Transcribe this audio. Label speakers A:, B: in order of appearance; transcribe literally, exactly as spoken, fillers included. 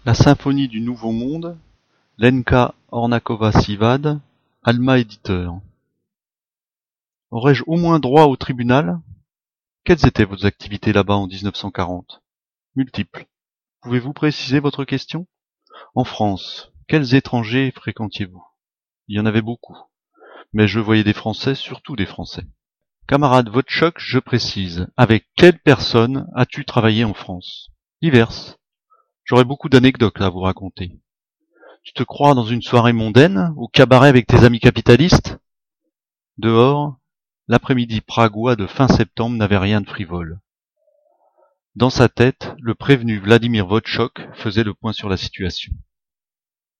A: La symphonie du Nouveau Monde, Lenka Ornakova-Sivad, Alma éditeur. Aurais-je au moins droit au tribunal? Quelles étaient vos activités là-bas en dix-neuf cent quarante? Multiples. Pouvez-vous préciser votre question? En France, quels étrangers fréquentiez-vous? Il y en avait beaucoup. Mais je voyais des Français, surtout des Français. Camarade Wojciech, je précise, avec quelle personne as-tu travaillé en France? Diverses. J'aurais beaucoup d'anecdotes à vous raconter. Tu te crois dans une soirée mondaine, au cabaret avec tes amis capitalistes? Dehors, l'après-midi pragois de fin septembre n'avait rien de frivole. Dans sa tête, le prévenu Vladimir Wojciech faisait le point sur la situation.